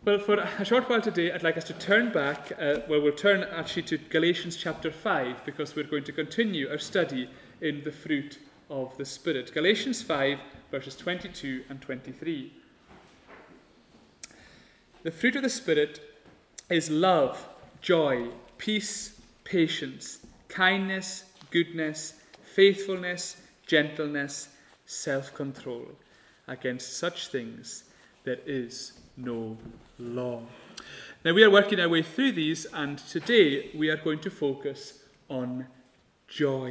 Well, for a short while today, I'd like us to turn back, we'll turn actually to Galatians chapter 5, because we're going to continue our study in the fruit of the Spirit. Galatians 5, verses 22 and 23. The fruit of the Spirit is love, joy, peace, patience, kindness, goodness, faithfulness, gentleness, self-control. Against such things there is no law. Now we are working our way through these, and today we are going to focus on joy.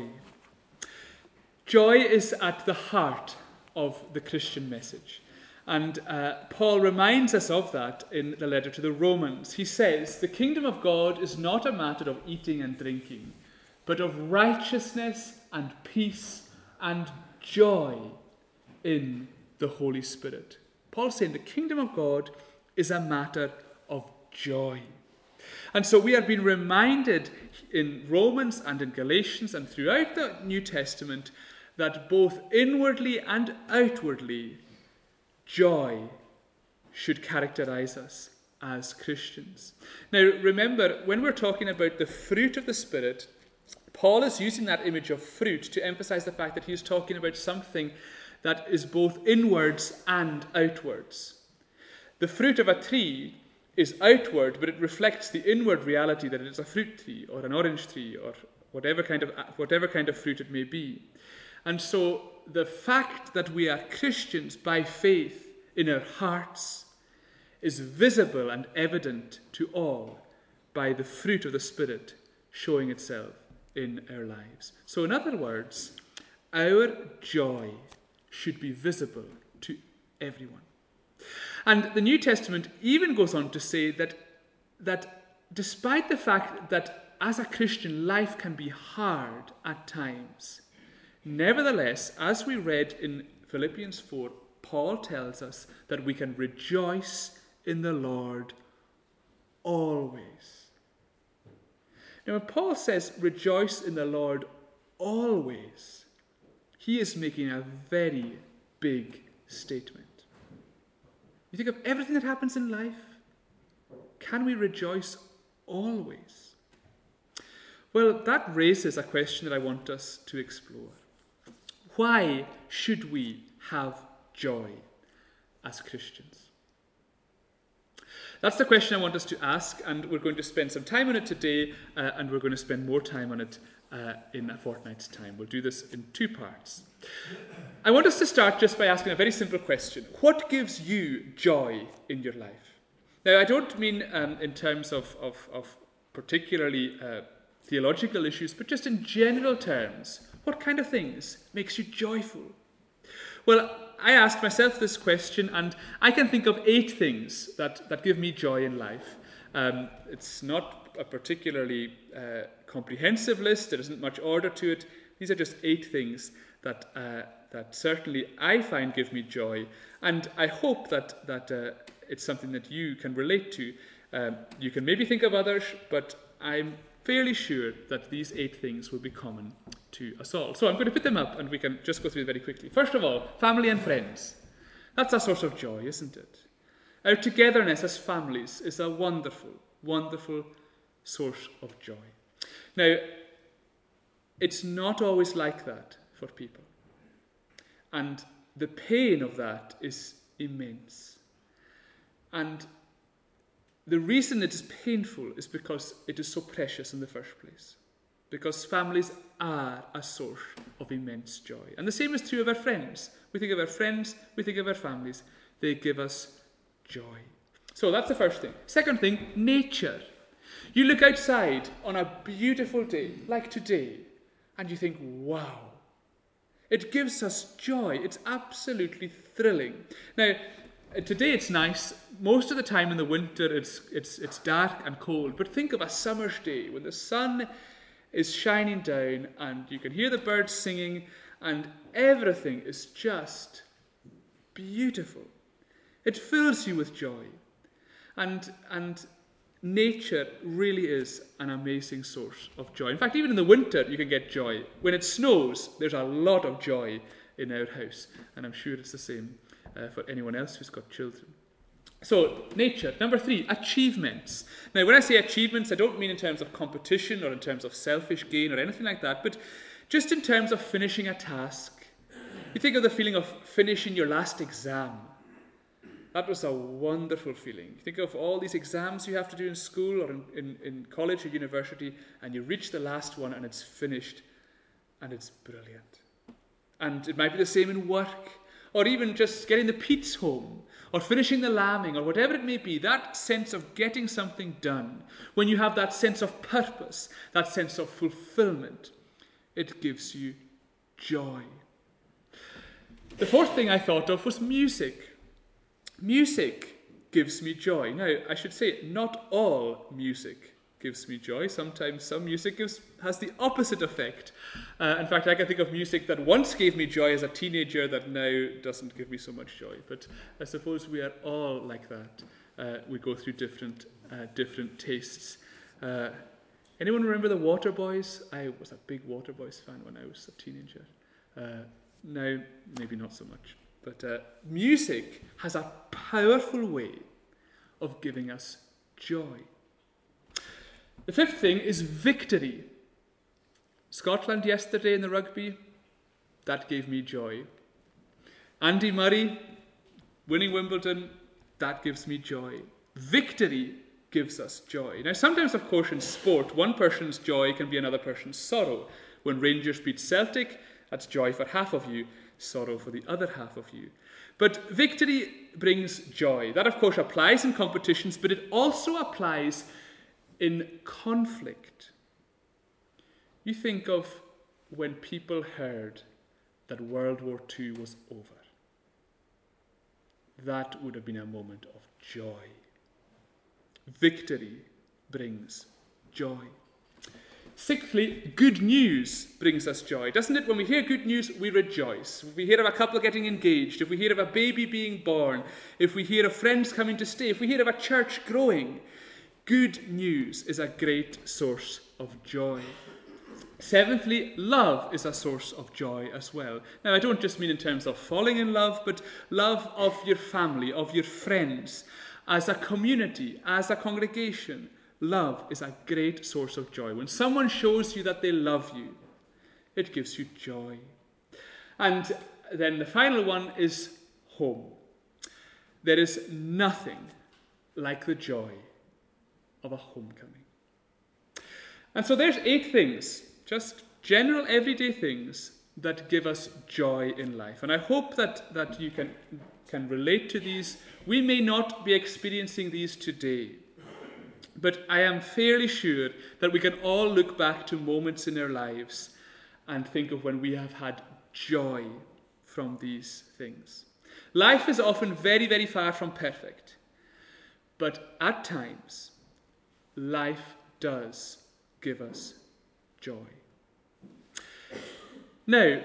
Joy is at the heart of the Christian message. And Paul reminds us of that in the letter to the Romans. He says, the kingdom of God is not a matter of eating and drinking, but of righteousness and peace and joy in the Holy Spirit. Paul's saying the kingdom of God is a matter of joy. And so we are being reminded in Romans and in Galatians and throughout the New Testament that both inwardly and outwardly joy should characterize us as Christians. Now remember, when we're talking about the fruit of the Spirit, Paul is using that image of fruit to emphasize the fact that he's talking about something that is both inwards and outwards. The fruit of a tree is outward, but it reflects the inward reality that it is a fruit tree or an orange tree or whatever kind of fruit it may be. And so the fact that we are Christians by faith in our hearts is visible and evident to all by the fruit of the Spirit showing itself in our lives. So in other words, our joy should be visible to everyone. And the New Testament even goes on to say that despite the fact that as a Christian life can be hard at times, nevertheless, as we read in Philippians 4, Paul tells us that we can rejoice in the Lord always. Now, when Paul says rejoice in the Lord always, he is making a very big statement. You think of everything that happens in life. Can we rejoice always? Well, that raises a question that I want us to explore. Why should we have joy as Christians? That's the question I want us to ask, and we're going to spend some time on it today, and we're going to spend more time on it in a fortnight's time. We'll do this in two parts. I want us to start just by asking a very simple question. What gives you joy in your life? Now, I don't mean in terms of particularly theological issues, but just in general terms. What kind of things makes you joyful? Well, I asked myself this question, and I can think of 8 things that give me joy in life. It's not a particularly comprehensive list. There isn't much order to it. These are just 8 things that certainly I find give me joy, and I hope that it's something that you can relate to. You can maybe think of others, but I'm fairly sure that these 8 things will be common to us all. So I'm going to put them up and we can just go through very quickly. First of all, family and friends. That's a source of joy, isn't it? Our togetherness as families is a wonderful, wonderful source of joy. Now, it's not always like that for people. And the pain of that is immense. And the reason it is painful is because it is so precious in the first place. Because families are a source of immense joy. And the same is true of our friends. We think of our friends, we think of our families. They give us joy. So that's the first thing. Second thing, nature. You look outside on a beautiful day, like today, and you think, wow. It gives us joy. It's absolutely thrilling. Now, today it's nice. Most of the time in the winter it's dark and cold. But think of a summer's day when the sun is shining down and you can hear the birds singing and everything is just beautiful. It fills you with joy. And nature really is an amazing source of joy. In fact, even in the winter you can get joy. When it snows, there's a lot of joy in our house. And I'm sure it's the same for anyone else who's got children. So, nature. Number 3, achievements. Now, when I say achievements, I don't mean in terms of competition or in terms of selfish gain or anything like that, but just in terms of finishing a task. You think of the feeling of finishing your last exam. That was a wonderful feeling. You think of all these exams you have to do in school or in college or university, and you reach the last one and it's finished, and it's brilliant. And it might be the same in work, or even just getting the Pete's home, or finishing the lambing, or whatever it may be. That sense of getting something done, when you have that sense of purpose, that sense of fulfillment, it gives you joy. The fourth thing I thought of was music. Music gives me joy. Now, I should say, not all music gives me joy. Sometimes some music has the opposite effect. In fact, I can think of music that once gave me joy as a teenager that now doesn't give me so much joy. But I suppose we are all like that. We go through different tastes. Anyone remember the Waterboys? I was a big Waterboys fan when I was a teenager. Now, maybe not so much. But music has a powerful way of giving us joy. The fifth thing is victory. Scotland yesterday in the rugby, that gave me joy. Andy Murray winning Wimbledon, that gives me joy. Victory gives us joy. Now, sometimes, of course, in sport, one person's joy can be another person's sorrow. When Rangers beat Celtic, that's joy for half of you, sorrow for the other half of you. But victory brings joy. That, of course, applies in competitions, but it also applies in conflict. You think of when people heard that World War II was over. That would have been a moment of joy. Victory brings joy. Sixthly, good news brings us joy. Doesn't it? When we hear good news, we rejoice. If we hear of a couple getting engaged, if we hear of a baby being born, if we hear of friends coming to stay, if we hear of a church growing, good news is a great source of joy. Seventhly, love is a source of joy as well. Now, I don't just mean in terms of falling in love, but love of your family, of your friends, as a community, as a congregation. Love is a great source of joy. When someone shows you that they love you, it gives you joy. And then the final one is home. There is nothing like the joy of a homecoming. And so there's 8 things, just general everyday things that give us joy in life. And I hope that you can relate to these. We may not be experiencing these today, but I am fairly sure that we can all look back to moments in our lives and think of when we have had joy from these things. Life is often very, very far from perfect, but at times, life does give us joy. Now,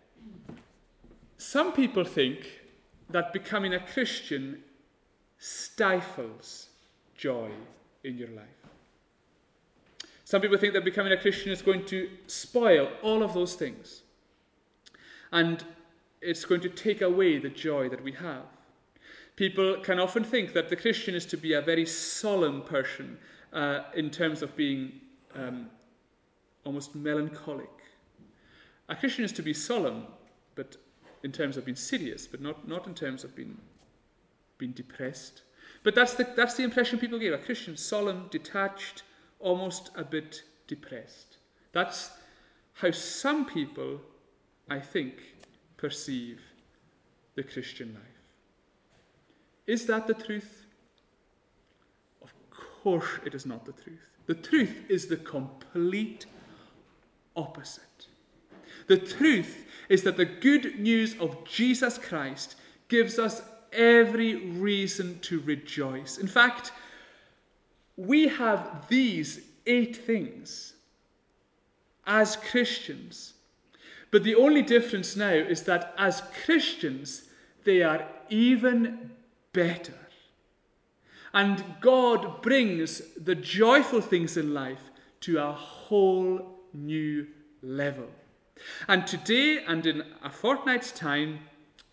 some people think that becoming a Christian stifles joy in your life. Some people think that becoming a Christian is going to spoil all of those things. And it's going to take away the joy that we have. People can often think that the Christian is to be a very solemn person in terms of being almost melancholic. A Christian is to be solemn, but in terms of being serious, but not in terms of being depressed. But that's the impression people give. A Christian, solemn, detached, almost a bit depressed. That's how some people, I think, perceive the Christian life. Is that the truth? Of course it is not the truth. The truth is the complete opposite. The truth is that the good news of Jesus Christ gives us every reason to rejoice. In fact, we have these 8 things as Christians. But the only difference now is that as Christians, they are even better. And God brings the joyful things in life to a whole new level. And today and in a fortnight's time,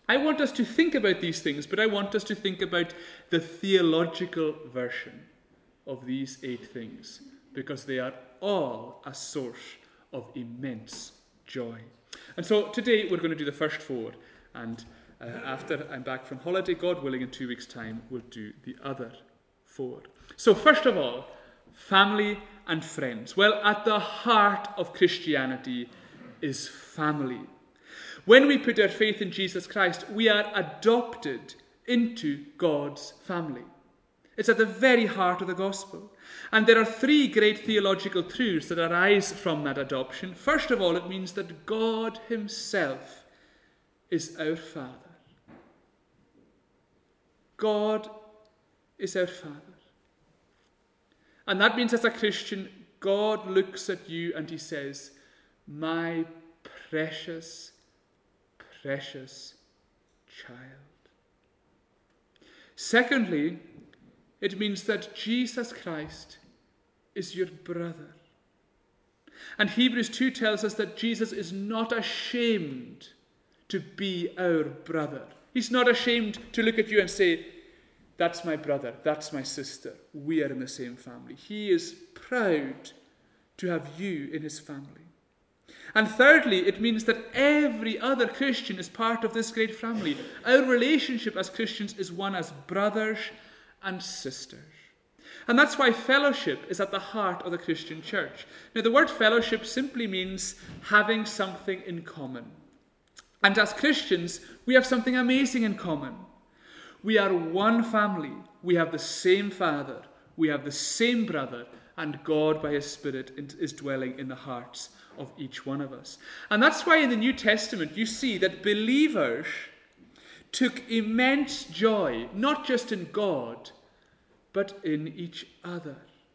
I want us to think about these things, but I want us to think about the theological version of these 8 things, because they are all a source of immense joy. And so today we're going to do the first 4, and after I'm back from holiday, God willing, in 2 weeks' time, we'll do the other 4. So first of all, family and friends. Well, at the heart of Christianity is family. When we put our faith in Jesus Christ, we are adopted into God's family. It's at the very heart of the gospel. And there are 3 great theological truths that arise from that adoption. First of all, it means that God himself is our Father. God is our Father. And that means as a Christian, God looks at you and he says, my precious, precious child. Secondly, it means that Jesus Christ is your brother. And Hebrews 2 tells us that Jesus is not ashamed to be our brother. He's not ashamed to look at you and say, that's my brother, that's my sister, we are in the same family. He is proud to have you in his family. And thirdly, it means that every other Christian is part of this great family. Our relationship as Christians is one as brothers and sisters. And that's why fellowship is at the heart of the Christian church. Now, the word fellowship simply means having something in common. And as Christians, we have something amazing in common. We are one family. We have the same Father. We have the same brother. And God, by his Spirit, is dwelling in the hearts of each one of us. And that's why in the New Testament you see that believers took immense joy, not just in God, but in each other.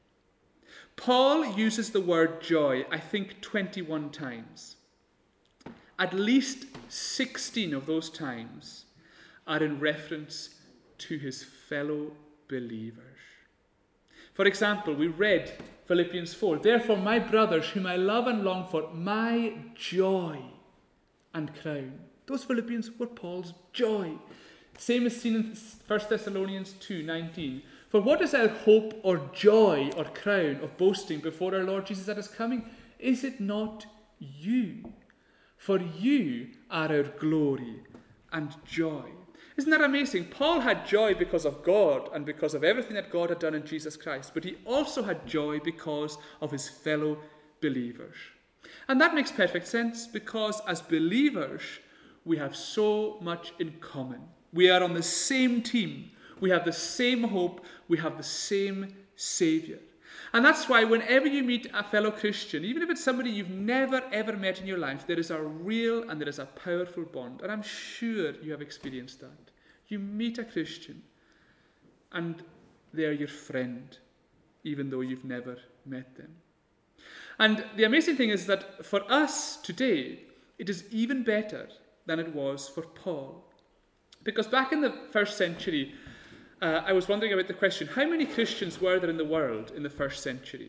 Paul uses the word joy, I think, 21 times. At least 16 of those times are in reference to his fellow believers. For example, we read Philippians 4, therefore, my brothers, whom I love and long for, my joy and crown. Those Philippians were Paul's joy. Same is seen in 1 Thessalonians 2:19. For what is our hope or joy or crown of boasting before our Lord Jesus at his coming? Is it not you? For you are our glory and joy. Isn't that amazing? Paul had joy because of God and because of everything that God had done in Jesus Christ, but he also had joy because of his fellow believers. And that makes perfect sense, because as believers, we have so much in common. We are on the same team. We have the same hope. We have the same Saviour. And that's why whenever you meet a fellow Christian, even if it's somebody you've never ever met in your life, there is a real and there is a powerful bond. And I'm sure you have experienced that. You meet a Christian and they are your friend, even though you've never met them. And the amazing thing is that for us today, it is even better than it was for Paul. Because back in the 1st century, I was wondering about the question, how many Christians were there in the world in the 1st century?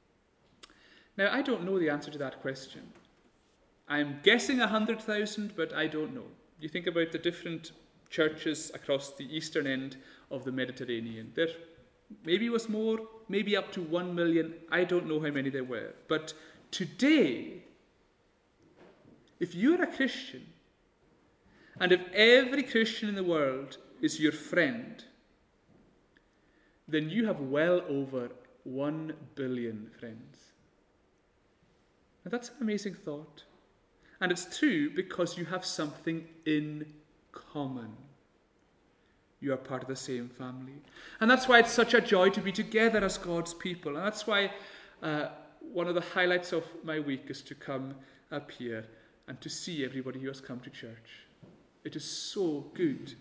Now, I don't know the answer to that question. I'm guessing 100,000, but I don't know. You think about the different churches across the eastern end of the Mediterranean. There maybe was more, maybe up to 1 million. I don't know how many there were. But today, if you're a Christian, and if every Christian in the world is your friend, then you have well over 1 billion friends. Now that's an amazing thought. And it's true because you have something in common. You are part of the same family. And that's why it's such a joy to be together as God's people. And that's why one of the highlights of my week is to come up here and to see everybody who has come to church. It is so good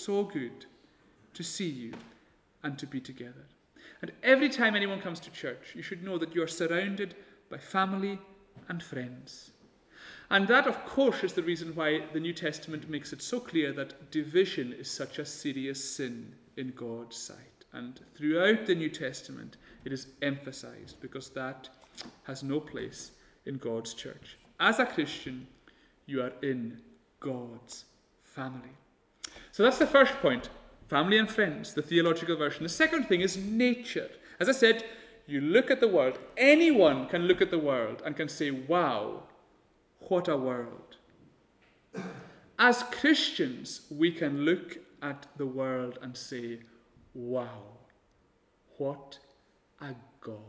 to see you and to be together. And every time anyone comes to church, you should know that you are surrounded by family and friends. And that, of course, is the reason why the New Testament makes it so clear that division is such a serious sin in God's sight. And throughout the New Testament, it is emphasized because that has no place in God's church. As a Christian, you are in God's family. So that's the first point, family and friends, the theological version. The second thing is nature. As I said, you look at the world. Anyone can look at the world and can say, wow, what a world. As Christians, we can look at the world and say, wow, what a God.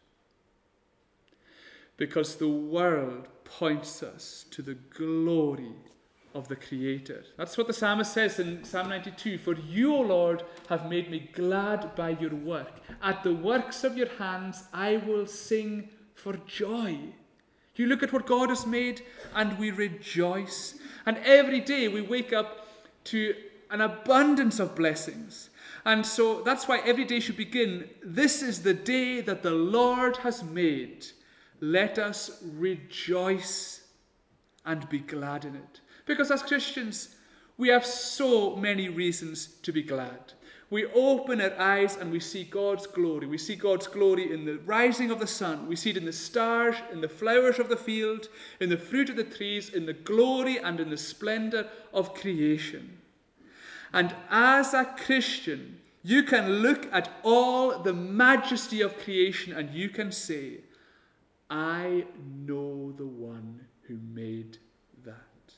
Because the world points us to the glory of the Creator. That's what the psalmist says in Psalm 92. For you, O Lord, have made me glad by your work. At the works of your hands I will sing for joy. You look at what God has made and we rejoice. And every day we wake up to an abundance of blessings. And so that's why every day should begin, this is the day that the Lord has made. Let us rejoice and be glad in it. Because as Christians, we have so many reasons to be glad. We open our eyes and we see God's glory. We see God's glory in the rising of the sun. We see it in the stars, in the flowers of the field, in the fruit of the trees, in the glory and in the splendor of creation. And as a Christian, you can look at all the majesty of creation and you can say, I know the one who made that.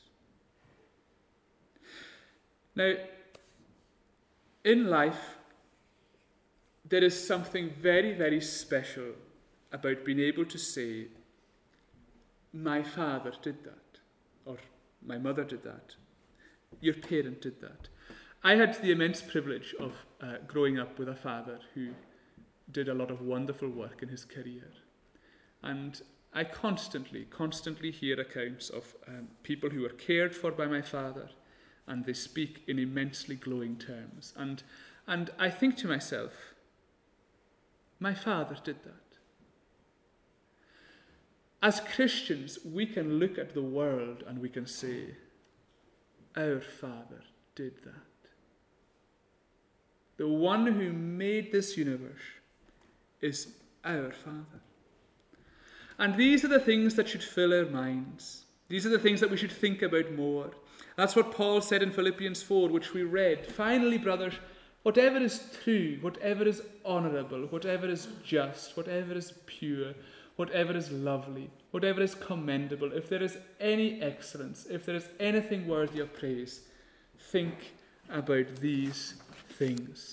Now, in life, there is something very, very special about being able to say, my father did that, or my mother did that, your parent did that. I had the immense privilege of growing up with a father who did a lot of wonderful work in his career. And I constantly hear accounts of people who were cared for by my father, and they speak in immensely glowing terms. And I think to myself, my father did that. As Christians, we can look at the world and we can say, our Father did that. The one who made this universe is our Father. And these are the things that should fill our minds. These are the things that we should think about more. That's what Paul said in Philippians 4, which we read. Finally, brothers, whatever is true, whatever is honourable, whatever is just, whatever is pure, whatever is lovely, whatever is commendable, if there is any excellence, if there is anything worthy of praise, think about these things.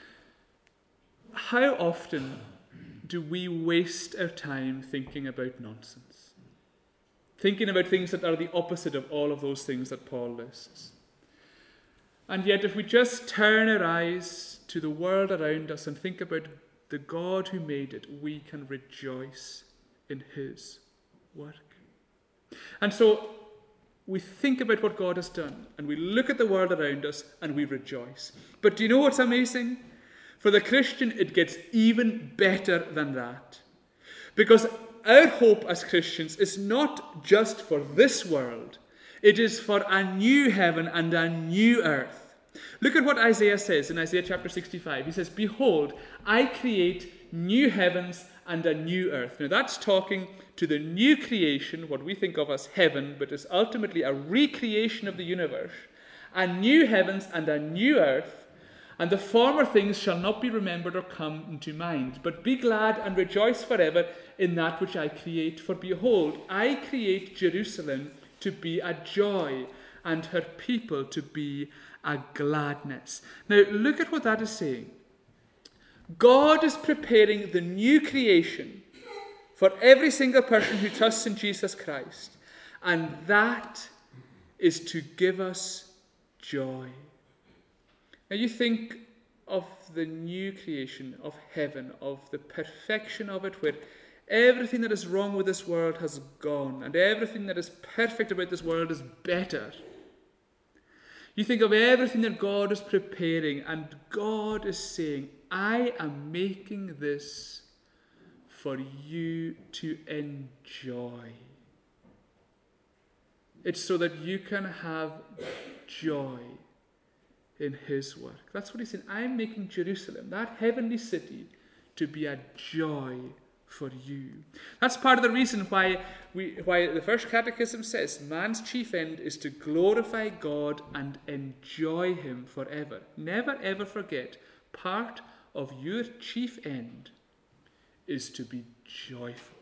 How often do we waste our time thinking about nonsense? Thinking about things that are the opposite of all of those things that Paul lists. And yet, if we just turn our eyes to the world around us and think about the God who made it, we can rejoice in his work. And so, we think about what God has done, and we look at the world around us, and we rejoice. But do you know what's amazing? For the Christian, it gets even better than that. Because our hope as Christians is not just for this world. It is for a new heaven and a new earth. Look at what Isaiah says in Isaiah chapter 65. He says, behold, I create new heavens and a new earth. Now that's talking to the new creation, what we think of as heaven, but is ultimately a recreation of the universe. A new heavens and a new earth. And the former things shall not be remembered or come into mind. But be glad and rejoice forever in that which I create. For behold, I create Jerusalem to be a joy, and her people to be a gladness. Now look at what that is saying. God is preparing the new creation for every single person who trusts in Jesus Christ. And that is to give us joy. Now you think of the new creation of heaven, of the perfection of it, where everything that is wrong with this world has gone, and everything that is perfect about this world is better. You think of everything that God is preparing, and God is saying, I am making this for you to enjoy. It's so that you can have joy in his work. That's what he's saying. I'm making Jerusalem, that heavenly city, to be a joy for you. That's part of the reason why the first catechism says man's chief end is to glorify God and enjoy him forever. Never ever forget, part of your chief end is to be joyful.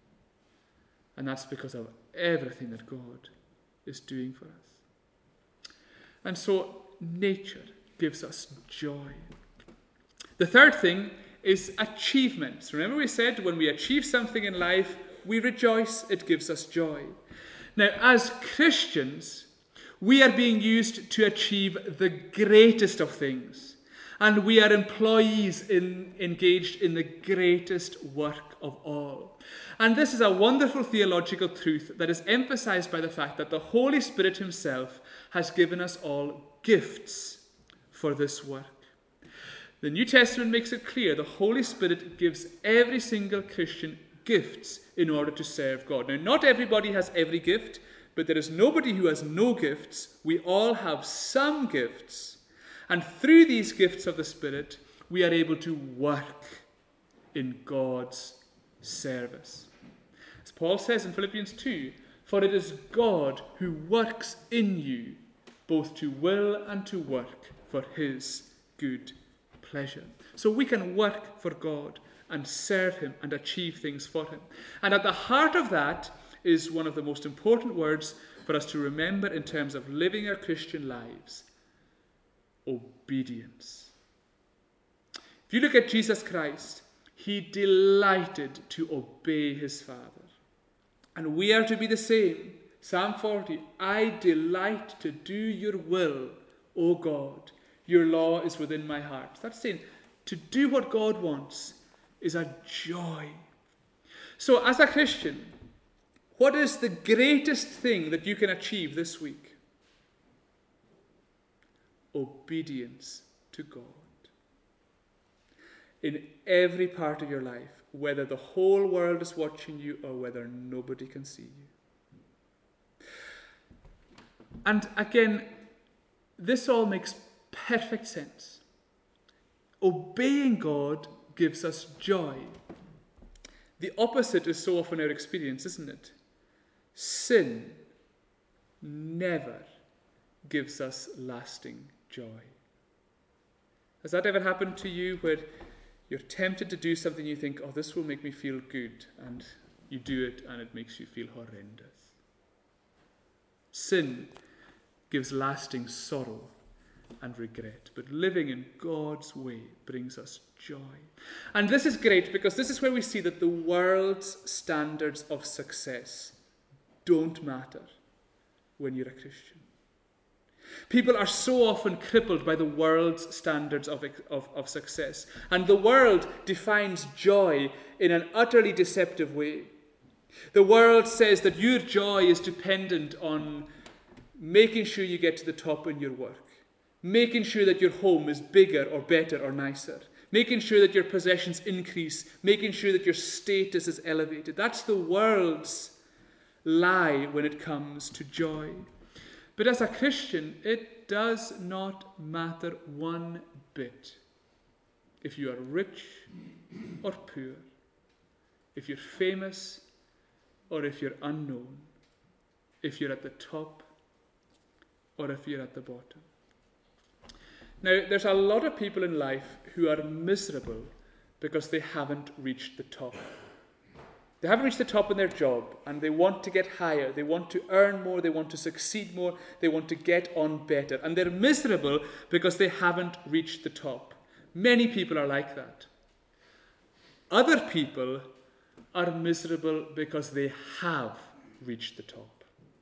And that's because of everything that God is doing for us. And so nature gives us joy. The third thing is achievements. Remember we said when we achieve something in life, we rejoice, it gives us joy. Now, as Christians, we are being used to achieve the greatest of things. And we are employees engaged in the greatest work of all. And this is a wonderful theological truth that is emphasized by the fact that the Holy Spirit himself has given us all gifts for this work. The New Testament makes it clear the Holy Spirit gives every single Christian gifts in order to serve God. Now, not everybody has every gift, but there is nobody who has no gifts. We all have some gifts. And through these gifts of the Spirit, we are able to work in God's service. As Paul says in Philippians 2, for it is God who works in you, both to will and to work for his good pleasure. So we can work for God and serve him and achieve things for him. And at the heart of that is one of the most important words for us to remember in terms of living our Christian lives: obedience. If you look at Jesus Christ, he delighted to obey his Father. And we are to be the same. Psalm 40, I delight to do your will, O God. Your law is within my heart. That's saying to do what God wants is a joy. So as a Christian, what is the greatest thing that you can achieve this week? Obedience to God. In every part of your life, whether the whole world is watching you or whether nobody can see you. And again, this all makes perfect sense. Obeying God gives us joy. The opposite is so often our experience, isn't it? Sin never gives us lasting joy. Has that ever happened to you where you're tempted to do something you think, oh, this will make me feel good, and you do it and it makes you feel horrendous? Sin gives lasting sorrow and regret, but living in God's way brings us joy. And this is great because this is where we see that the world's standards of success don't matter when you're a Christian. People are so often crippled by the world's standards of success. And the world defines joy in an utterly deceptive way. The world says that your joy is dependent on making sure you get to the top in your work, making sure that your home is bigger or better or nicer, making sure that your possessions increase, making sure that your status is elevated. That's the world's lie when it comes to joy. But as a Christian, it does not matter one bit if you are rich or poor, if you're famous or if you're unknown, if you're at the top or if you're at the bottom. Now, there's a lot of people in life who are miserable because they haven't reached the top. They haven't reached the top in their job, and they want to get higher. They want to earn more. They want to succeed more. They want to get on better. And they're miserable because they haven't reached the top. Many people are like that. Other people are miserable because they have reached the top.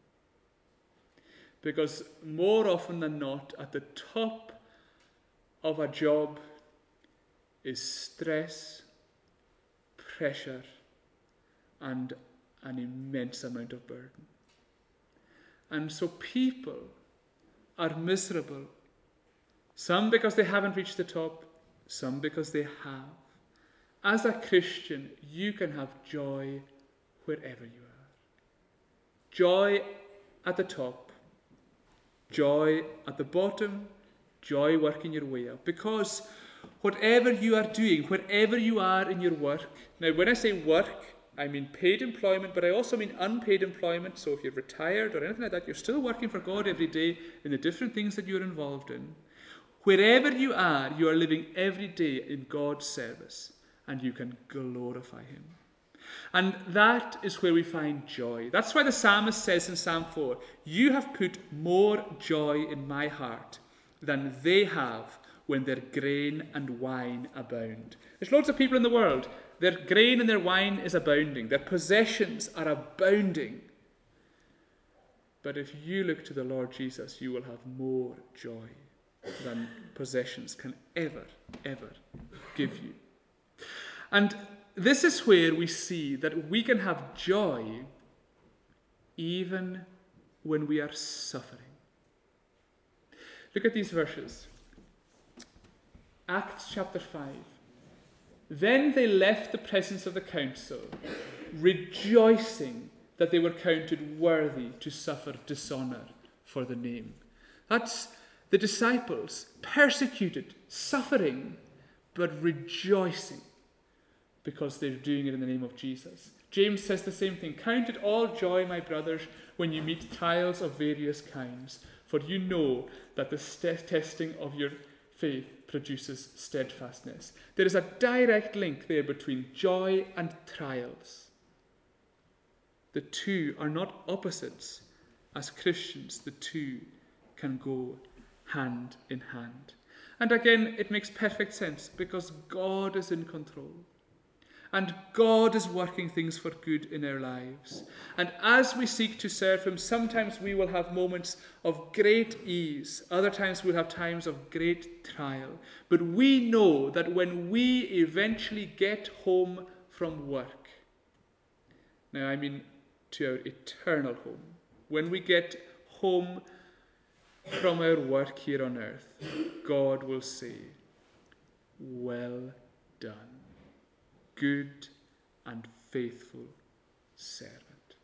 Because more often than not, at the top of a job is stress, pressure, and an immense amount of burden. And so people are miserable, some because they haven't reached the top, some because they have. As a Christian, you can have joy wherever you are. Joy at the top, joy at the bottom, joy working your way up. Because whatever you are doing, wherever you are in your work. Now, when I say work, I mean paid employment, but I also mean unpaid employment. So if you're retired or anything like that, you're still working for God every day in the different things that you're involved in. Wherever you are living every day in God's service, and you can glorify him. And that is where we find joy. That's why the psalmist says in Psalm 4, "You have put more joy in my heart than they have when their grain and wine abound." There's loads of people in the world. Their grain and their wine is abounding. Their possessions are abounding. But if you look to the Lord Jesus, you will have more joy than possessions can ever give you. And this is where we see that we can have joy even when we are suffering. Look at these verses. Acts chapter 5. Then they left the presence of the council, rejoicing that they were counted worthy to suffer dishonour for the name. That's the disciples, persecuted, suffering, but rejoicing because they're doing it in the name of Jesus. James says the same thing. "Count it all joy, my brothers, when you meet trials of various kinds, for you know that the testing of your faith produces steadfastness." There is a direct link there between joy and trials. The two are not opposites. As Christians, the two can go hand in hand. And again, it makes perfect sense because God is in control. And God is working things for good in our lives. And as we seek to serve him, sometimes we will have moments of great ease. Other times we'll have times of great trial. But we know that when we eventually get home from work, now I mean to our eternal home, when we get home from our work here on earth, God will say, "Well done, good and faithful servant."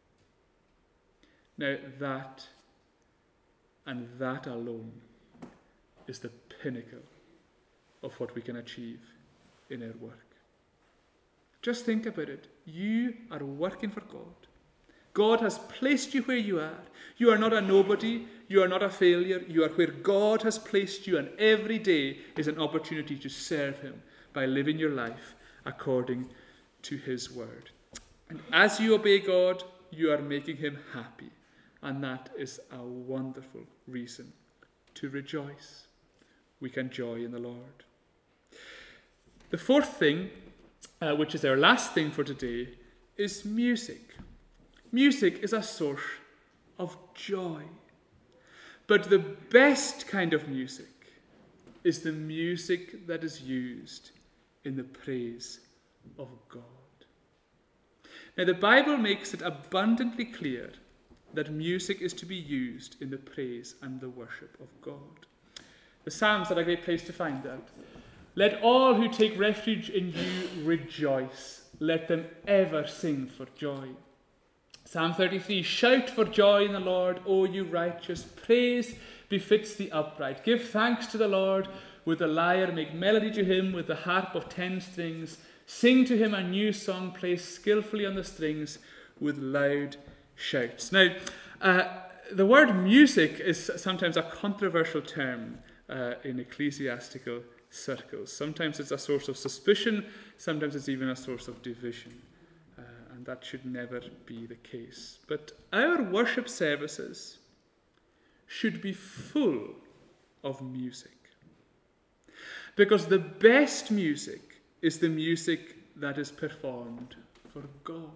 Now that and that alone is the pinnacle of what we can achieve in our work. Just think about it. You are working for God. God has placed you where you are. You are not a nobody. You are not a failure. You are where God has placed you, and every day is an opportunity to serve him by living your life according to his word. And as you obey God, you are making him happy. And that is a wonderful reason to rejoice. We can joy in the Lord. The fourth thing, which is our last thing for today, is music. Music is a source of joy. But the best kind of music is the music that is used in the praise of God. Now, the Bible makes it abundantly clear that music is to be used in the praise and the worship of God. The Psalms are a great place to find that. "Let all who take refuge in you rejoice. Let them ever sing for joy." Psalm 33, "Shout for joy in the Lord, O you righteous. Praise befits the upright. Give thanks to the Lord with the lyre. Make melody to him with the harp of 10 strings. Sing to him a new song. Play skillfully on the strings with loud shouts." Now, the word music is sometimes a controversial term in ecclesiastical circles. Sometimes it's a source of suspicion. Sometimes it's even a source of division. And that should never be the case. But our worship services should be full of music. Because the best music is the music that is performed for God.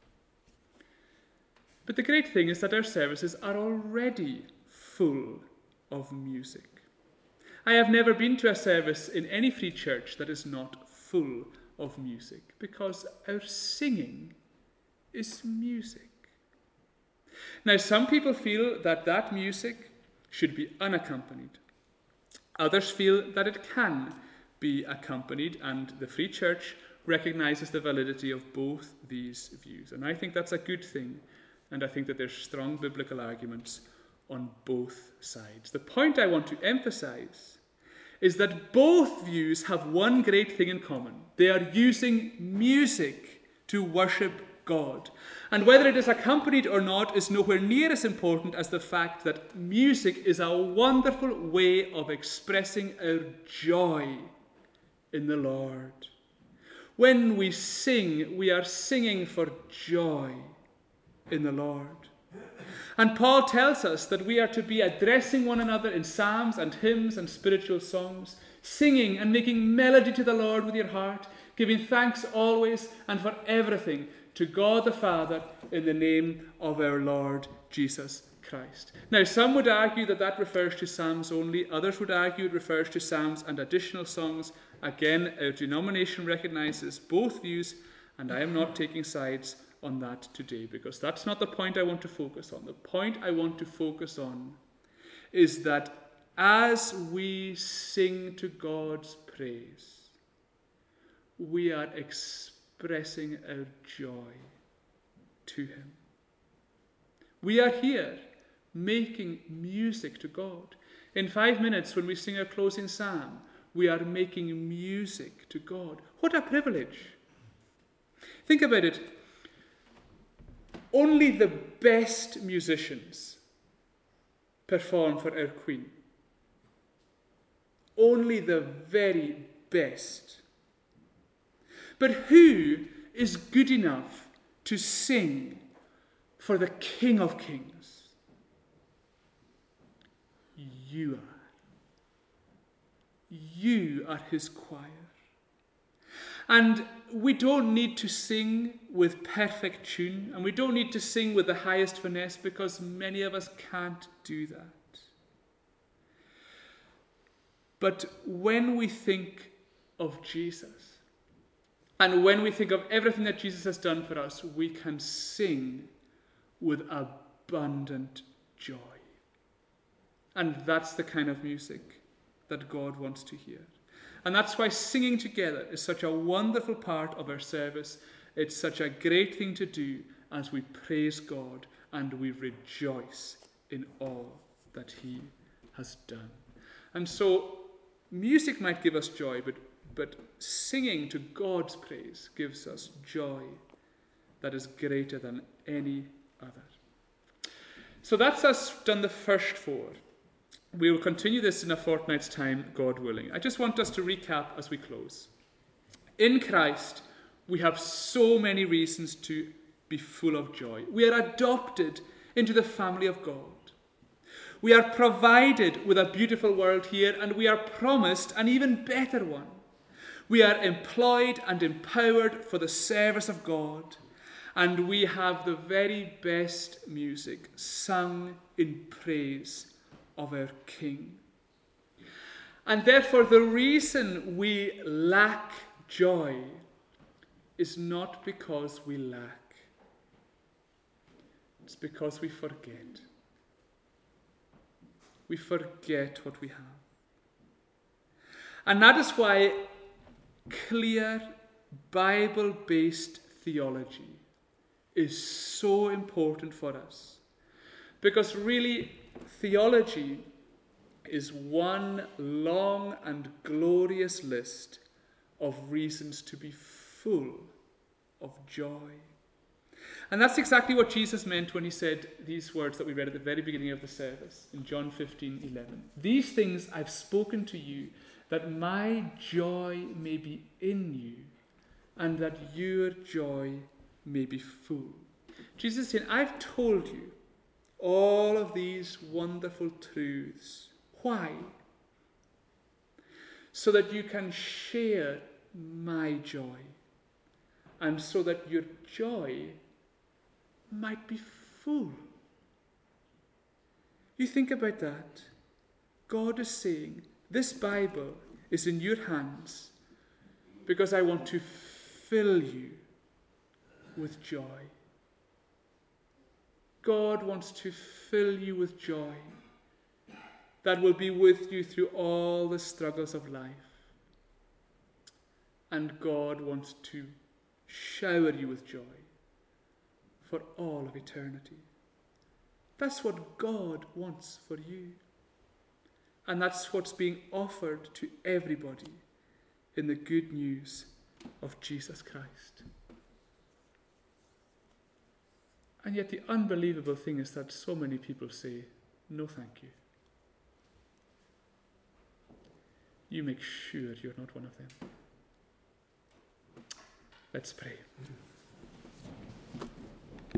But the great thing is that our services are already full of music. I have never been to a service in any free church that is not full of music, because our singing is music. Now, some people feel that that music should be unaccompanied. Others feel that it can be accompanied, and the free church recognizes the validity of both these views. And I think that's a good thing, and I think that there's strong biblical arguments on both sides. The point I want to emphasize is that both views have one great thing in common. They are using music to worship God. And whether it is accompanied or not is nowhere near as important as the fact that music is a wonderful way of expressing our joy in the Lord. When we sing, we are singing for joy in the Lord. And Paul tells us that we are to be addressing one another in psalms and hymns and spiritual songs, singing and making melody to the Lord with your heart, giving thanks always and for everything to God the Father in the name of our Lord Jesus Christ. Now, some would argue that that refers to psalms only. Others would argue it refers to psalms and additional songs. Again, our denomination recognizes both views, and I am not taking sides on that today, because that's not the point I want to focus on. The point I want to focus on is that as we sing to God's praise, we are expressing our joy to Him. We are here making music to God. In 5 minutes, when we sing our closing psalm, we are making music to God. What a privilege. Think about it. Only the best musicians perform for our Queen. Only the very best. But who is good enough to sing for the King of Kings? You are. You are his choir. And we don't need to sing with perfect tune, and we don't need to sing with the highest finesse, because many of us can't do that. But when we think of Jesus, and when we think of everything that Jesus has done for us, we can sing with abundant joy. And that's the kind of music that God wants to hear. And that's why singing together is such a wonderful part of our service. It's such a great thing to do as we praise God and we rejoice in all that he has done. And so music might give us joy, but singing to God's praise gives us joy that is greater than any other. So that's us done the first 4. We will continue this in a fortnight's time, God willing. I just want us to recap as we close. In Christ, we have so many reasons to be full of joy. We are adopted into the family of God. We are provided with a beautiful world here, and we are promised an even better one. We are employed and empowered for the service of God, and we have the very best music sung in praise of our King. And therefore, the reason we lack joy is not because we lack. It's because we forget. We forget what we have. And that is why clear, Bible-based theology is so important for us. Because really, theology is one long and glorious list of reasons to be full of joy. And that's exactly what Jesus meant when he said these words that we read at the very beginning of the service in John 15:11. These things I've spoken to you, that my joy may be in you, and that your joy may be full. Jesus is saying, I've told you all of these wonderful truths. Why? So that you can share my joy, and so that your joy might be full. You think about that. God is saying, this Bible is in your hands because I want to fill you with joy. God wants to fill you with joy that will be with you through all the struggles of life. And God wants to shower you with joy for all of eternity. That's what God wants for you. And that's what's being offered to everybody in the good news of Jesus Christ. And yet the unbelievable thing is that so many people say, no thank you. You make sure you're not one of them. Let's pray.